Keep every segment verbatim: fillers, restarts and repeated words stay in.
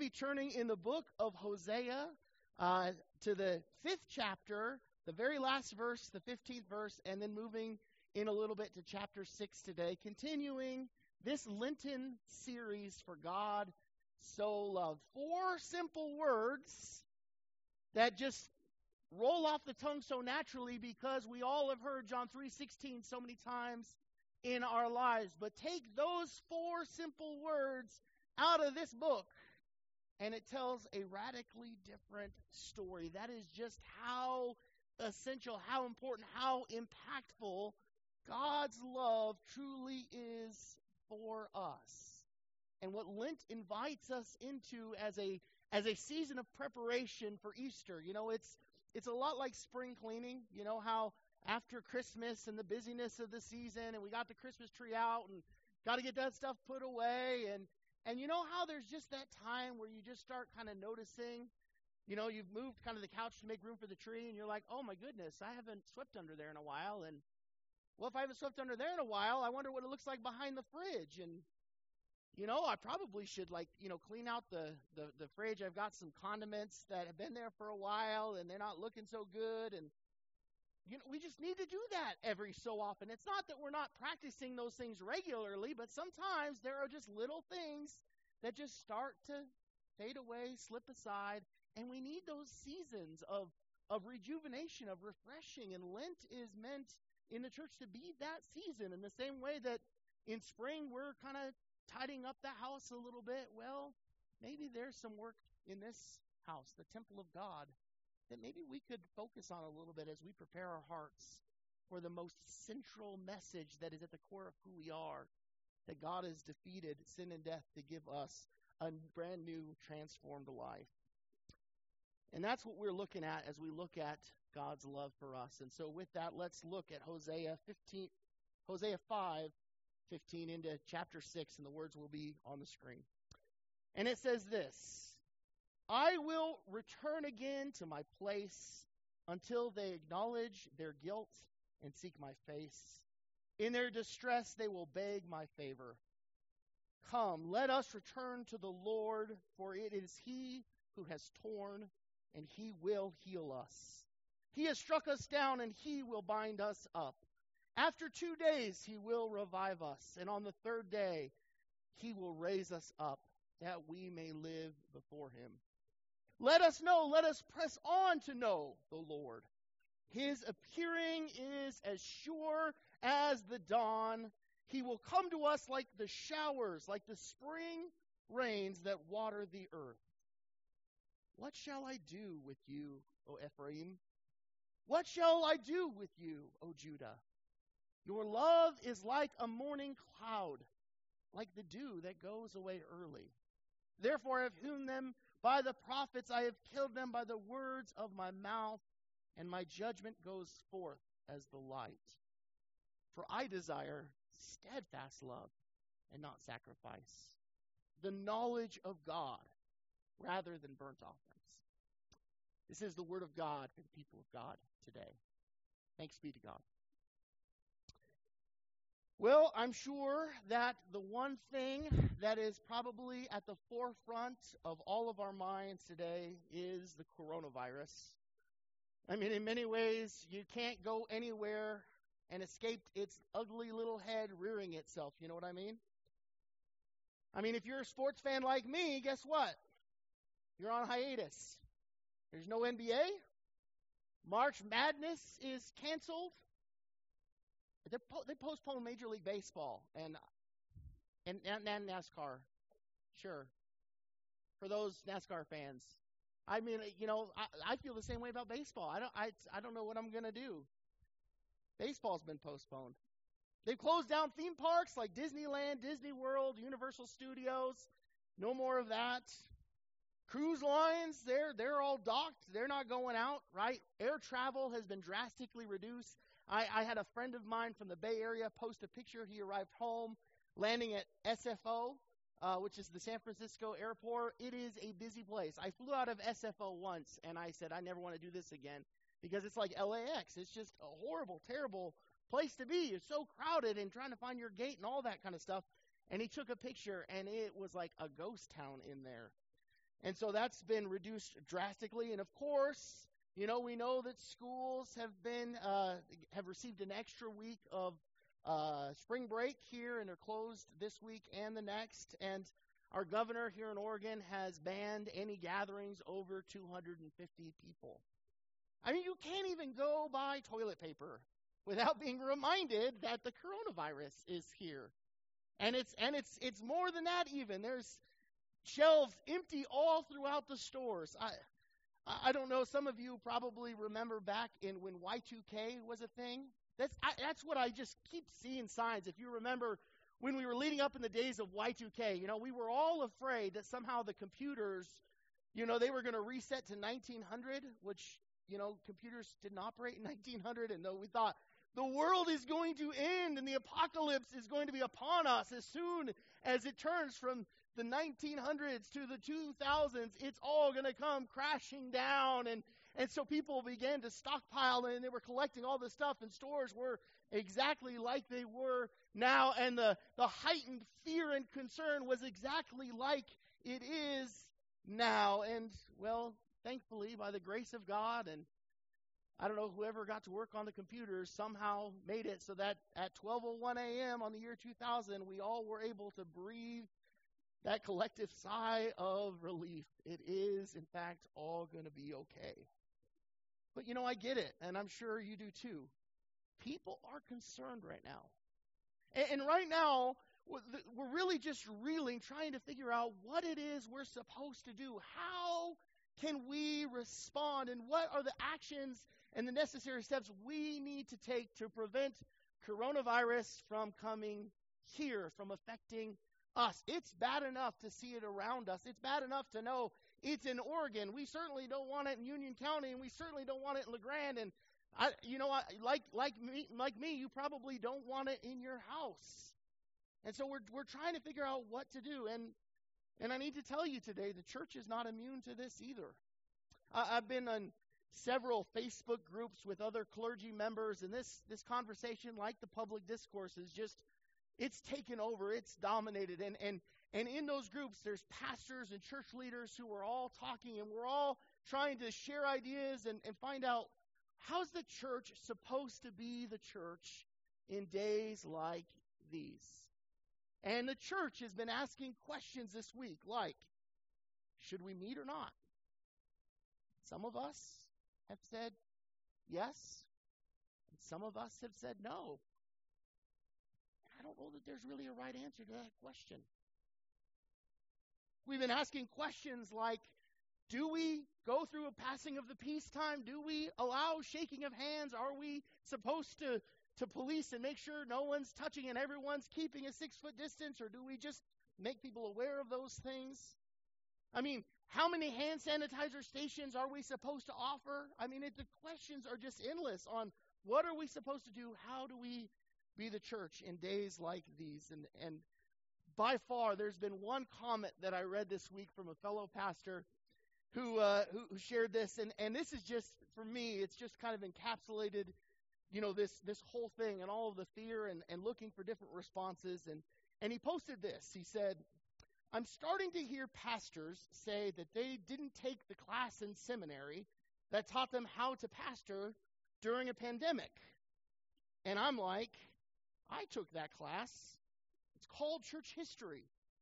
be turning in the book of Hosea uh, to the fifth chapter, the very last verse, the fifteenth verse, and then moving in a little bit to chapter six today, continuing this Lenten series for God so loved. Four simple words that just roll off the tongue so naturally because we all have heard John three sixteen so many times in our lives. But take those four simple words out of this book, and it tells a radically different story. That is just how essential, how important, how impactful God's love truly is for us. And what Lent invites us into as a as a season of preparation for Easter. You know, it's it's a lot like spring cleaning. You know how after Christmas and the busyness of the season, and we got the Christmas tree out and got to get that stuff put away, and and you know how there's just that time where you just start kind of noticing, you know, you've moved kind of the couch to make room for the tree, and you're like, oh my goodness, I haven't swept under there in a while, and well, if I haven't swept under there in a while, I wonder what it looks like behind the fridge, and you know, I probably should, like, you know, clean out the, the, the fridge. I've got some condiments that have been there for a while, and they're not looking so good. And, you know, we just need to do that every so often. It's not that we're not practicing those things regularly, but sometimes there are just little things that just start to fade away, slip aside, and we need those seasons of, of rejuvenation, of refreshing. And Lent is meant in the church to be that season in the same way that in spring we're kind of tidying up the house a little bit. Well, maybe there's some work in this house, the temple of God, that maybe we could focus on a little bit as we prepare our hearts for the most central message that is at the core of who we are, that God has defeated sin and death to give us a brand new, transformed life. And that's what we're looking at as we look at God's love for us. And so with that, let's look at Hosea fifteen, Hosea five, fifteen into chapter six, and the words will be on the screen. And it says this: I will return again to my place until they acknowledge their guilt and seek my face. In their distress they will beg my favor. Come, let us return to the Lord, for it is He who has torn, and He will heal us. He has struck us down, and He will bind us up. After two days he will revive us, and on the third day he will raise us up, that we may live before him. Let us know, let us press on to know the Lord. His appearing is as sure as the dawn. He will come to us like the showers, like the spring rains that water the earth. What shall I do with you, O Ephraim? What shall I do with you, O Judah? Your love is like a morning cloud, like the dew that goes away early. Therefore I have hewn them by the prophets, I have killed them by the words of my mouth, and my judgment goes forth as the light. For I desire steadfast love and not sacrifice, the knowledge of God rather than burnt offerings. This is the word of God for the people of God today. Thanks be to God. Well, I'm sure that the one thing that is probably at the forefront of all of our minds today is the coronavirus. I mean, in many ways, you can't go anywhere and escape its ugly little head rearing itself. You know what I mean? I mean, if you're a sports fan like me, guess what? You're on hiatus. There's no N B A. March Madness is canceled. They po- they postponed Major League Baseball and, and and and NASCAR, sure, for those NASCAR fans. I mean, you know, I, I feel the same way about baseball. I don't I I don't know what I'm gonna do. Baseball's been postponed. They've closed down theme parks like Disneyland, Disney World, Universal Studios. No more of that. Cruise lines, they're they're all docked. They're not going out, right? Air travel has been drastically reduced. I, I had a friend of mine from the Bay Area post a picture. He arrived home, landing at S F O, uh, which is the San Francisco airport. It is a busy place. I flew out of S F O once, and I said, I never want to do this again, because it's like L A X. It's just a horrible, terrible place to be. You're so crowded and trying to find your gate and all that kind of stuff. And he took a picture, and it was like a ghost town in there. And so that's been reduced drastically. And of course, you know, we know that schools have been uh, have received an extra week of uh, spring break here, and they're closed this week and the next. And our governor here in Oregon has banned any gatherings over two hundred fifty people. I mean, you can't even go buy toilet paper without being reminded that the coronavirus is here. And it's and it's it's more than that even. There's shelves empty all throughout the stores. I I don't know. Some of you probably remember back in when Y two K was a thing. That's I, that's what I just keep seeing signs. If you remember when we were leading up in the days of Y two K, you know, we were all afraid that somehow the computers, you know, they were going to reset to nineteen hundred, which, you know, computers didn't operate in nineteen hundred, and though we thought the world is going to end and the apocalypse is going to be upon us as soon as it turns from the nineteen hundreds to the two thousands, it's all going to come crashing down. And, and so people began to stockpile, and they were collecting all this stuff, and stores were exactly like they were now. And the, the heightened fear and concern was exactly like it is now. And, well, thankfully, by the grace of God, and I don't know, whoever got to work on the computers somehow made it so that at twelve oh one a.m. on the year two thousand, we all were able to breathe that collective sigh of relief. It is, in fact, all going to be okay. But, you know, I get it, and I'm sure you do too. People are concerned right now. And, and right now, we're really just reeling, trying to figure out what it is we're supposed to do. How can we respond, and what are the actions and the necessary steps we need to take to prevent coronavirus from coming here, from affecting us? It's bad enough to see it around us. It's bad enough to know it's in Oregon. We certainly don't want it in Union County, and we certainly don't want it in LeGrand. And I, you know, I, like like me, like me, you probably don't want it in your house. And so we're we're trying to figure out what to do. And and I need to tell you today, the church is not immune to this either. I, I've been on several Facebook groups with other clergy members, and this this conversation, like the public discourse, is just, it's taken over, it's dominated. And and and in those groups, there's pastors and church leaders who are all talking, and we're all trying to share ideas and, and find out, how's the church supposed to be the church in days like these? And the church has been asking questions this week like, should we meet or not? Some of us have said yes, and some of us have said no. I don't know that there's really a right answer to that question. We've been asking questions like, do we go through a passing of the peace time? Do we allow shaking of hands? Are we supposed to, to police and make sure no one's touching and everyone's keeping a six-foot distance? Or do we just make people aware of those things? I mean, how many hand sanitizer stations are we supposed to offer? I mean, it, the questions are just endless on what are we supposed to do? How do we be the church in days like these? And, and by far, there's been one comment that I read this week from a fellow pastor who uh, who, who shared this, and, and this is just, for me, it's just kind of encapsulated, you know, this this whole thing and all of the fear and, and looking for different responses. And, and he posted this. He said, I'm starting to hear pastors say that they didn't take the class in seminary that taught them how to pastor during a pandemic. And I'm like, I took that class. It's called church history.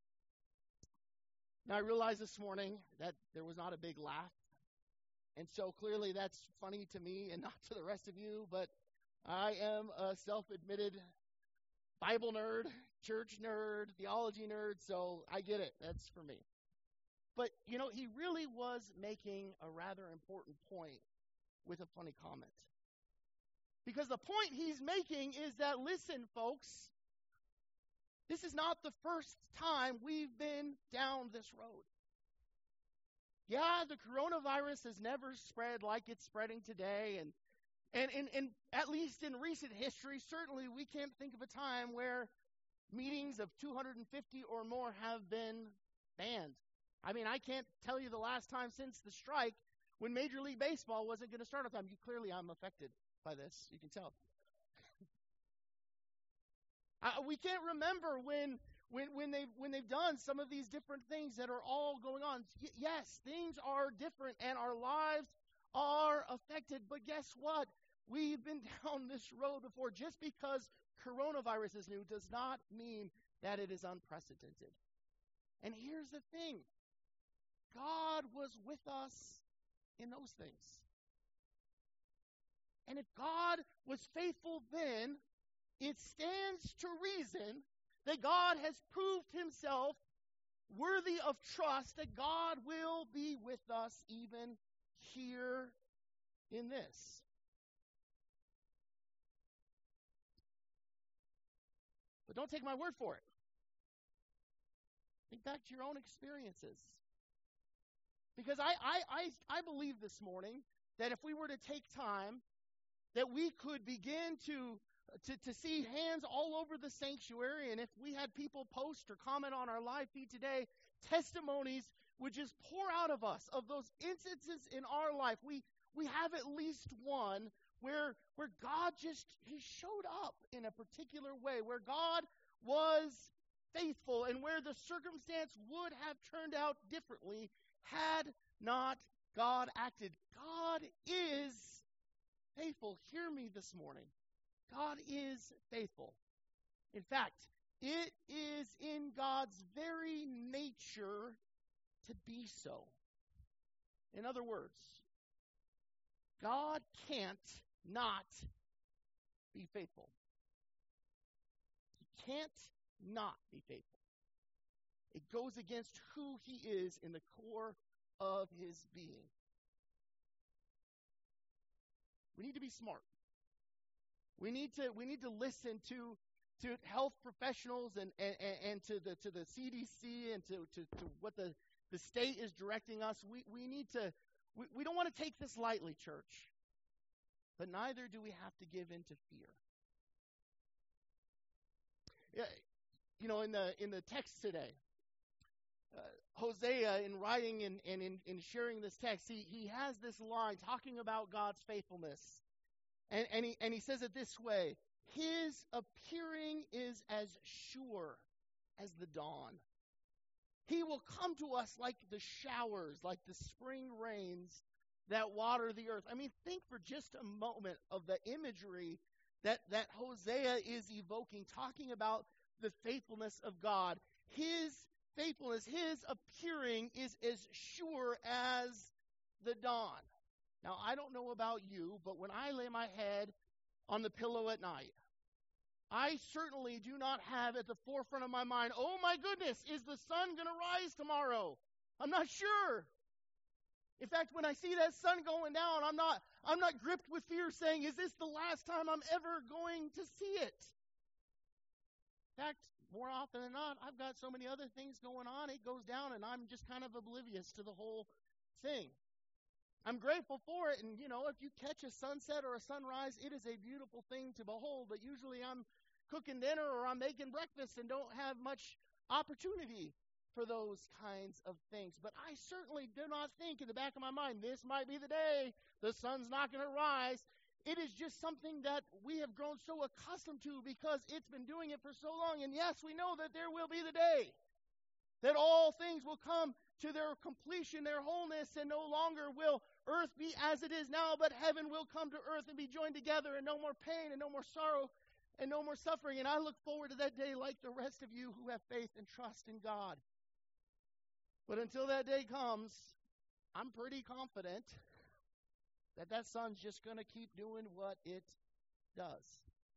Now, I realized this morning that there was not a big laugh. And so clearly that's funny to me and not to the rest of you. But I am a self-admitted Bible nerd, church nerd, theology nerd, so I get it. That's for me. But, you know, he really was making a rather important point with a funny comment. Because the point he's making is that, listen, folks, this is not the first time we've been down this road. Yeah, the coronavirus has never spread like it's spreading today, and and, and, and at least in recent history, certainly we can't think of a time where meetings of two hundred fifty or more have been banned. I mean, I can't tell you the last time since the strike when Major League Baseball wasn't going to start on time. You clearly, I'm affected by this. You can tell. uh, we can't remember when when, when, they've, when they've done some of these different things that are all going on. Y- yes, things are different and our lives are affected. But guess what? We've been down this road before. Just because coronavirus is new does not mean that it is unprecedented. And here's the thing. God was with us in those things. And if God was faithful then, it stands to reason that God has proved himself worthy of trust, that God will be with us even here in this. But don't take my word for it. Think back to your own experiences. Because I, I, I, I believe this morning that if we were to take time, that we could begin to, to, to see hands all over the sanctuary, and if we had people post or comment on our live feed today, testimonies would just pour out of us of those instances in our life. We we have at least one where where God just he showed up in a particular way, where God was faithful and where the circumstance would have turned out differently had not God acted. God is faithful. Hear me this morning. God is faithful. In fact, it is in God's very nature to be so. In other words, God can't not be faithful. He can't not be faithful. It goes against who he is in the core of his being. We need to be smart. We need to we need to listen to to health professionals and, and, and to the to the C D C and to, to, to what the, the state is directing us. We we need to we, we don't want to take this lightly, church. But neither do we have to give in to fear. Yeah, you know, in the in the text today, uh, Hosea, in writing and, and in, in sharing this text, he, he has this line talking about God's faithfulness. And, and, he, and he says it this way: his appearing is as sure as the dawn. He will come to us like the showers, like the spring rains that water the earth. I mean, think for just a moment of the imagery that, that Hosea is evoking, talking about the faithfulness of God. His faithfulness, his appearing is as sure as the dawn. Now, I don't know about you, but when I lay my head on the pillow at night, I certainly do not have at the forefront of my mind, oh my goodness, is the sun going to rise tomorrow? I'm not sure. In fact, when I see that sun going down, I'm not I'm not gripped with fear saying, is this the last time I'm ever going to see it? In fact, more often than not, I've got so many other things going on, it goes down and I'm just kind of oblivious to the whole thing. I'm grateful for it, and, you know, if you catch a sunset or a sunrise, it is a beautiful thing to behold, but usually I'm cooking dinner or I'm making breakfast and don't have much opportunity for those kinds of things. But I certainly do not think in the back of my mind, this might be the day the sun's not going to rise. It is just something that we have grown so accustomed to because it's been doing it for so long. And yes, we know that there will be the day that all things will come to their completion, their wholeness, and no longer will earth be as it is now, but heaven will come to earth and be joined together, and no more pain and no more sorrow and no more suffering. And I look forward to that day like the rest of you who have faith and trust in God. But until that day comes, I'm pretty confident that that sun's just going to keep doing what it does.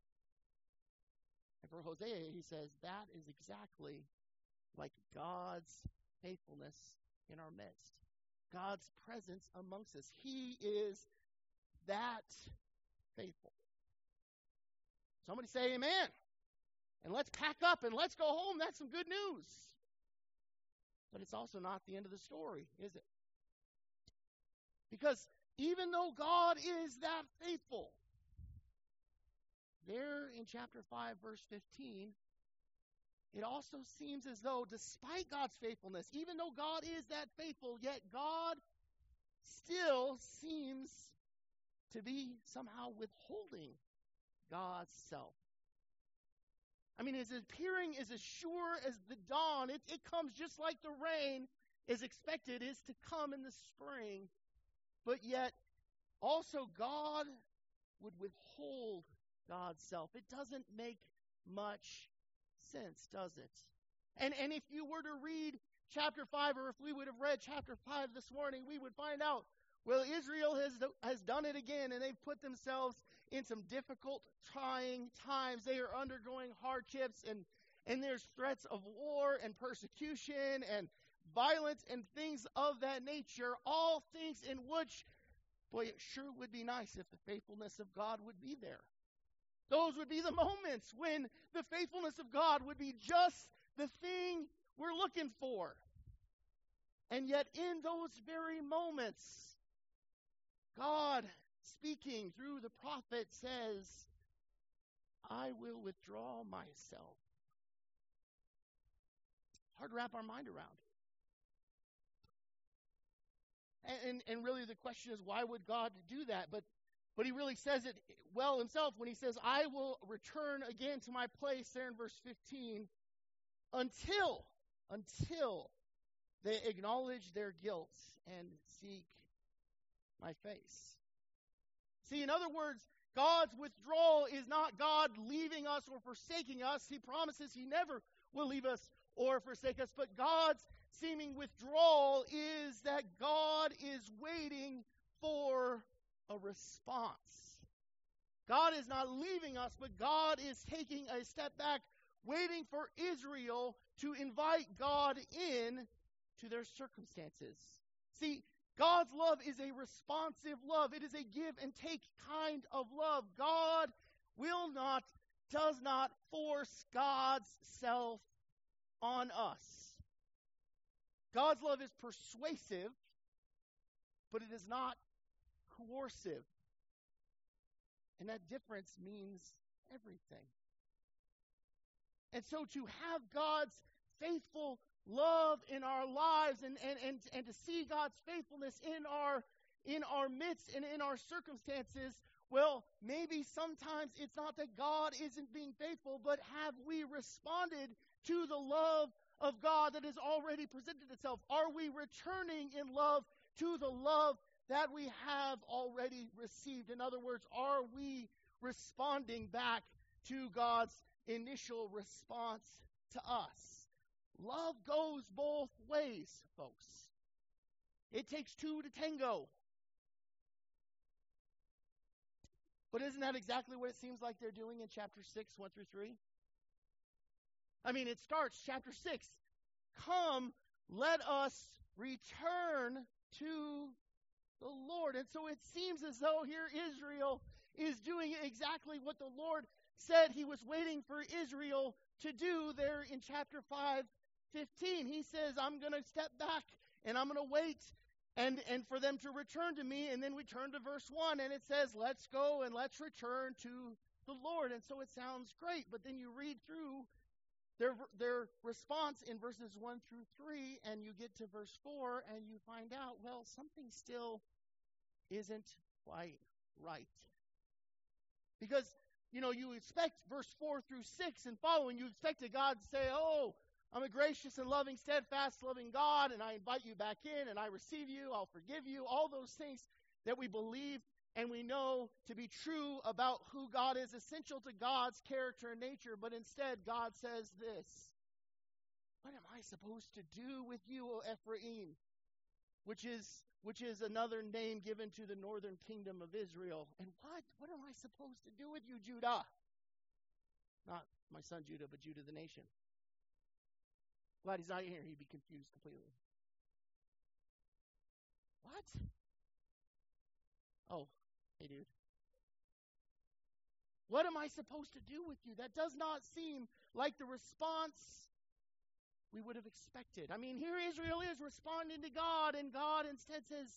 And for Hosea, he says that is exactly like God's faithfulness in our midst. God's presence amongst us. He is that faithful. Somebody say amen. And let's pack up and let's go home. That's some good news. But it's also not the end of the story, is it? Because even though God is that faithful, there in chapter five, verse fifteen, it also seems as though despite God's faithfulness, even though God is that faithful, yet God still seems to be somehow withholding God's self. I mean, his appearing is as sure as the dawn. It, it comes just like the rain is expected is to come in the spring. But yet, also God would withhold God's self. It doesn't make much sense, does it? And, and if you were to read chapter five, or if we would have read chapter five this morning, we would find out, well, Israel has, has done it again, and they've put themselves in some difficult, trying times. They are undergoing hardships, and, and there's threats of war and persecution and violence and things of that nature, all things in which, boy, it sure would be nice if the faithfulness of God would be there. Those would be the moments when the faithfulness of God would be just the thing we're looking for. And yet in those very moments, God, speaking through the prophet, says, I will withdraw myself. Hard to wrap our mind around. And, and, and really the question is, why would God do that? But But he really says it well himself when he says, I will return again to my place there in verse fifteen until, until they acknowledge their guilt and seek my face. See, in other words, God's withdrawal is not God leaving us or forsaking us. He promises he never will leave us or forsake us. But God's seeming withdrawal is that God is waiting for a response. God is not leaving us, but God is taking a step back, waiting for Israel to invite God in to their circumstances. See, God's love is a responsive love. It is a give and take kind of love. God will not, does not force God's self on us. God's love is persuasive, but it is not coercive. And that difference means everything. And so to have God's faithful love in our lives and, and, and, and to see God's faithfulness in our in our midst and in our circumstances, well, maybe sometimes it's not that God isn't being faithful, but have we responded to the love of God that has already presented itself? Are we returning in love to the love that we have already received? In other words, are we responding back to God's initial response to us? Love goes both ways, folks. It takes two to tango. But isn't that exactly what it seems like they're doing in chapter six, one through three? I mean, it starts, chapter six, come, let us return to the Lord. And so it seems as though here Israel is doing exactly what the Lord said he was waiting for Israel to do there in chapter five, fifteen. He says, I'm going to step back and I'm going to wait and, and for them to return to me. And then we turn to verse one and it says, let's go and let's return to the Lord. And so it sounds great. But then you read through their, their response in verses one through three and you get to verse four and you find out, well, something still isn't quite right. Because, you know, you expect verse four through six and following, you expected God to say, oh, I'm a gracious and loving, steadfast, loving God, and I invite you back in, and I receive you, I'll forgive you, all those things that we believe and we know to be true about who God is, essential to God's character and nature. But instead, God says this, what am I supposed to do with you, O Ephraim? Which is which is another name given to the northern kingdom of Israel. And what? What am I supposed to do with you, Judah? Not my son Judah, but Judah the nation. Glad he's not here. He'd be confused completely. What? Oh, hey, dude. What am I supposed to do with you? That does not seem like the response we would have expected. I mean, here Israel is responding to God, and God instead says,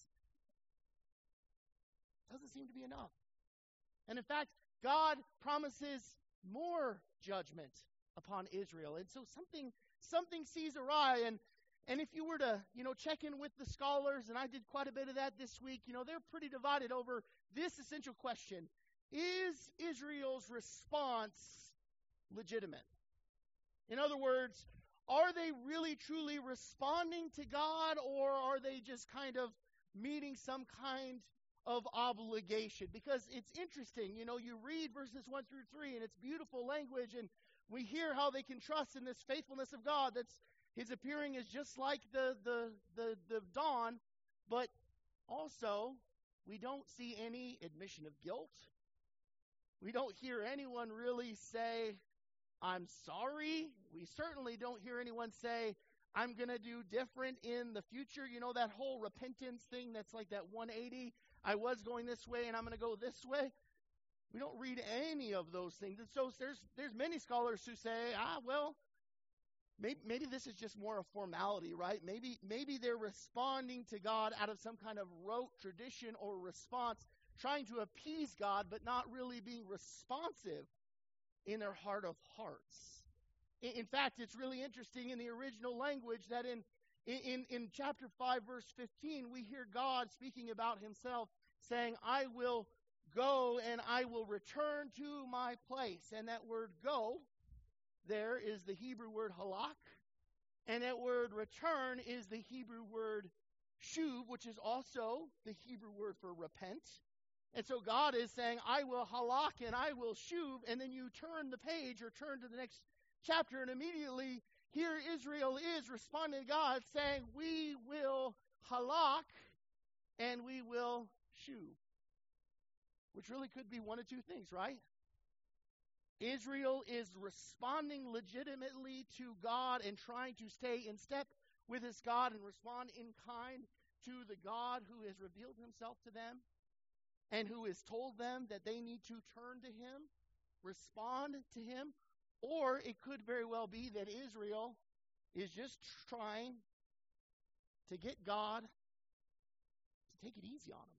doesn't seem to be enough. And in fact, God promises more judgment upon Israel. And so something something sees awry. And, and if you were to, you know, check in with the scholars, and I did quite a bit of that this week, you know, they're pretty divided over this essential question. Is Israel's response legitimate? In other words, are they really truly responding to God, or are they just kind of meeting some kind of obligation? Because it's interesting, you know, you read verses one through three, and it's beautiful language, and we hear how they can trust in this faithfulness of God. That's his appearing is just like the the the, the dawn, but also we don't see any admission of guilt. We don't hear anyone really say, I'm sorry. We certainly don't hear anyone say, I'm going to do different in the future. You know, that whole repentance thing that's like that one eighty. I was going this way and I'm going to go this way. We don't read any of those things. And so there's there's many scholars who say, ah, well, maybe, maybe this is just more a formality, right? Maybe, maybe they're responding to God out of some kind of rote tradition or response, trying to appease God, but not really being responsive in their heart of hearts. In, in fact, it's really interesting in the original language that in, in, in chapter five, verse fifteen, we hear God speaking about himself, saying, I will go and I will return to my place. And that word go there is the Hebrew word halak. And that word return is the Hebrew word shuv, which is also the Hebrew word for repent. And so God is saying, I will halak and I will shuv. And then you turn the page or turn to the next chapter, and immediately here Israel is responding to God, saying, we will halak and we will shuv. Which really could be one of two things, right? Israel is responding legitimately to God and trying to stay in step with his God and respond in kind to the God who has revealed himself to them and who has told them that they need to turn to him, respond to him. Or it could very well be that Israel is just trying to get God to take it easy on them.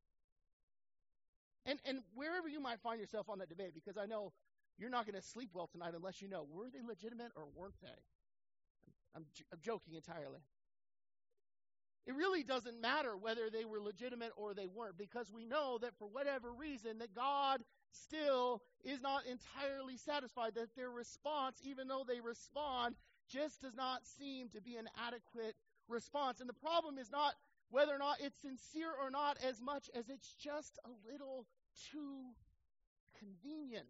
And and wherever you might find yourself on that debate, because I know you're not going to sleep well tonight unless you know, were they legitimate or weren't they? I'm, I'm joking entirely. It really doesn't matter whether they were legitimate or they weren't, because we know that for whatever reason that God still is not entirely satisfied, that their response, even though they respond, just does not seem to be an adequate response. And the problem is not whether or not it's sincere or not, as much as it's just a little too convenient.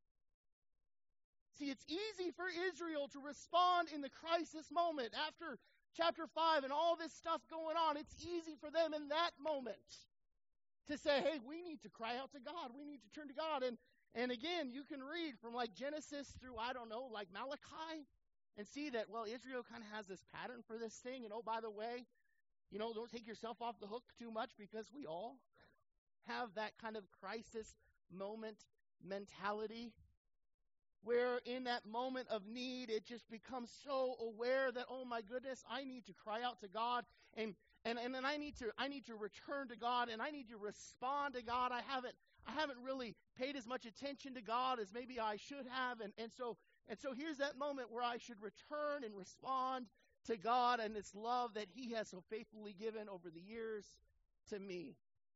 See, it's easy for Israel to respond in the crisis moment after chapter five and all this stuff going on. It's easy for them in that moment to say, hey, we need to cry out to God. We need to turn to God. And, and again, you can read from like Genesis through, I don't know, like Malachi, and see that, well, Israel kind of has this pattern for this thing. And oh, by the way, you know, don't take yourself off the hook too much, because we all have that kind of crisis moment mentality where in that moment of need, it just becomes so aware that, oh my goodness, I need to cry out to God, and and and then I need to I need to return to God, and I need to respond to God. I haven't I haven't really paid as much attention to God as maybe I should have, and and so and so here's that moment where I should return and respond to God and this love that he has so faithfully given over the years to me.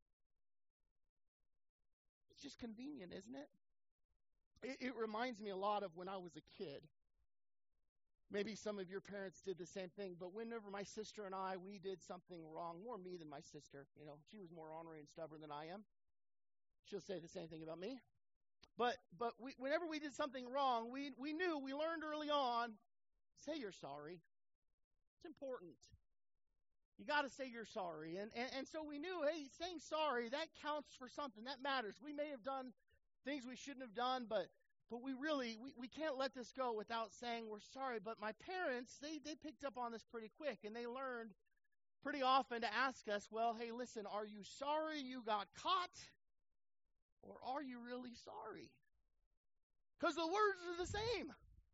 It's just convenient, isn't it? It, it reminds me a lot of when I was a kid. Maybe some of your parents did the same thing, but whenever my sister and I, we did something wrong, more me than my sister, you know, she was more ornery and stubborn than I am. She'll say the same thing about me. But but we, whenever we did something wrong, we we knew, we learned early on, say you're sorry. It's important. You got to say you're sorry. And, and and so we knew, hey, saying sorry, that counts for something. That matters. We may have done things we shouldn't have done, but but we really, we, we can't let this go without saying we're sorry. But my parents, they, they picked up on this pretty quick, and they learned pretty often to ask us, well, hey, listen, are you sorry you got caught? Or are you really sorry? Because the words are the same.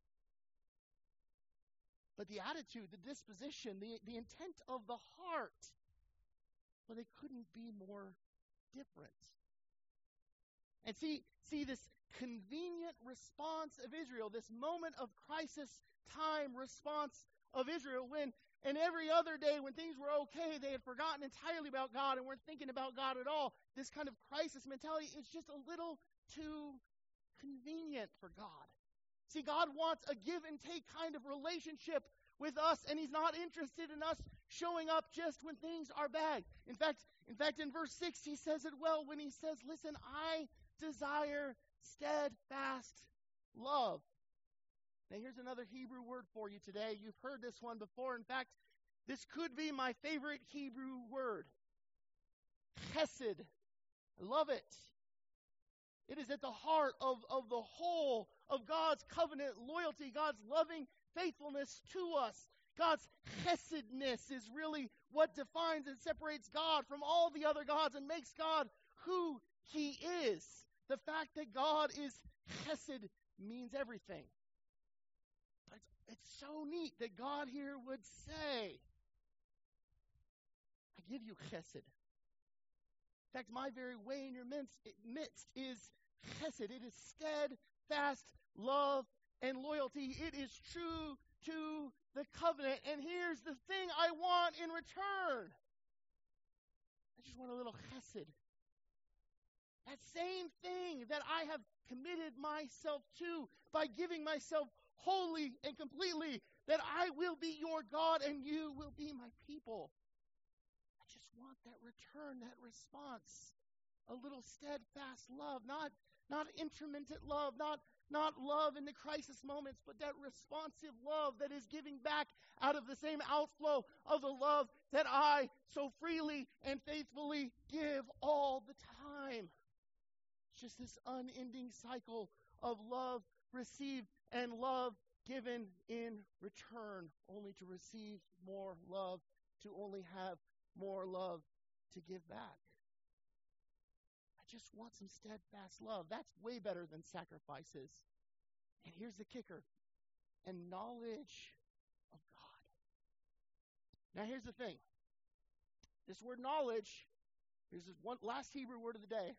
But the attitude, the disposition, the, the intent of the heart, well, they couldn't be more different. And see, see this convenient response of Israel, this moment of crisis time response of Israel, when and every other day when things were okay, they had forgotten entirely about God and weren't thinking about God at all. This kind of crisis mentality is just a little too convenient for God. See, God wants a give and take kind of relationship with us, and he's not interested in us showing up just when things are bad. In fact, in fact, in verse six, he says it well when he says, listen, I desire steadfast love. Now, here's another Hebrew word for you today. You've heard this one before. In fact, this could be my favorite Hebrew word. Chesed. I love it. It is at the heart of, of the whole of God's covenant loyalty, God's loving faithfulness to us. God's chesedness is really what defines and separates God from all the other gods and makes God who he is. The fact that God is chesed means everything. But it's, it's so neat that God here would say, I give you chesed. In fact, my very way in your midst, midst is chesed. It is steadfast love and loyalty. It is true to the covenant. And here's the thing I want in return. I just want a little chesed. That same thing that I have committed myself to by giving myself wholly and completely, that I will be your God and you will be my people. I just want that return, that response. A little steadfast love, not, not intermittent love, not, not love in the crisis moments, but that responsive love that is giving back out of the same outflow of the love that I so freely and faithfully give all the time. It's just this unending cycle of love received and love given in return, only to receive more love, to only have more love to give back. I just want some steadfast love. That's way better than sacrifices. And here's the kicker. And knowledge of God. Now here's the thing. This word knowledge, here's this one last Hebrew word of the day.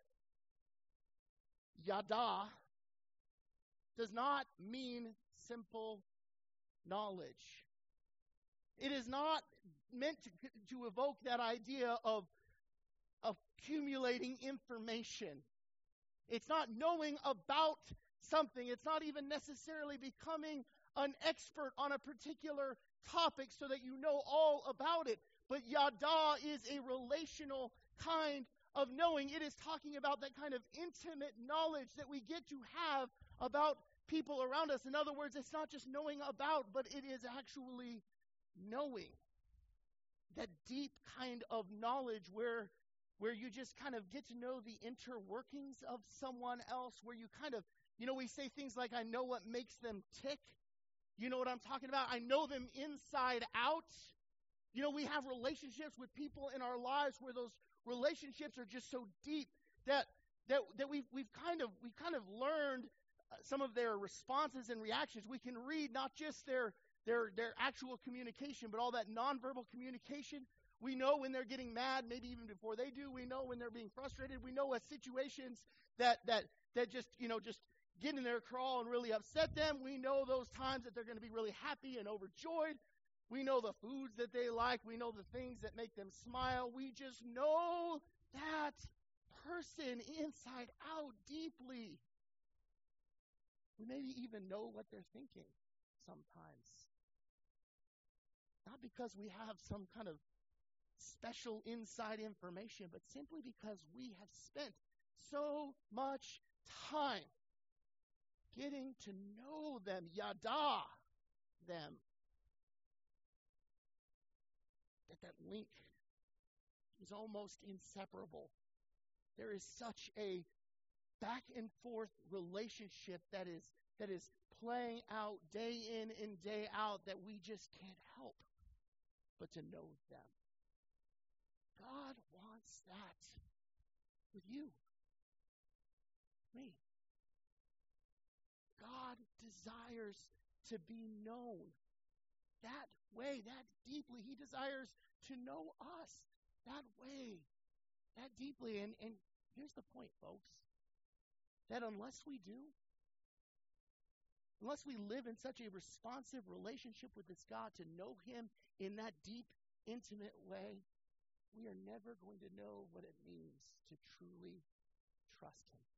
Yada does not mean simple knowledge. It is not meant to, to evoke that idea of accumulating information. It's not knowing about something. It's not even necessarily becoming an expert on a particular topic so that you know all about it. But yada is a relational kind of knowing. It is talking about that kind of intimate knowledge that we get to have about people around us. In other words, it's not just knowing about, but it is actually knowing. That deep kind of knowledge where, where you just kind of get to know the inner workings of someone else, where you kind of, you know, we say things like, I know what makes them tick. You know what I'm talking about? I know them inside out. You know, we have relationships with people in our lives where those relationships are just so deep that that that we've we've kind of we've kind of learned uh, some of their responses and reactions. We can read not just their their their actual communication, but all that nonverbal communication. We know when they're getting mad, maybe even before they do. We know when they're being frustrated. We know what situations that that that just you know just get in their crawl and really upset them. We know those times that they're going to be really happy and overjoyed. We know the foods that they like. We know the things that make them smile. We just know that person inside out deeply. We maybe even know what they're thinking sometimes. Not because we have some kind of special inside information, but simply because we have spent so much time getting to know them, yada them, that that link is almost inseparable. There is such a back and forth relationship that is that is playing out day in and day out that we just can't help but to know them. God wants that with you, me. God desires to be known that way, that deeply. He desires to know us that way, that deeply. And, and here's the point, folks, that unless we do, unless we live in such a responsive relationship with this God to know him in that deep, intimate way, we are never going to know what it means to truly trust him.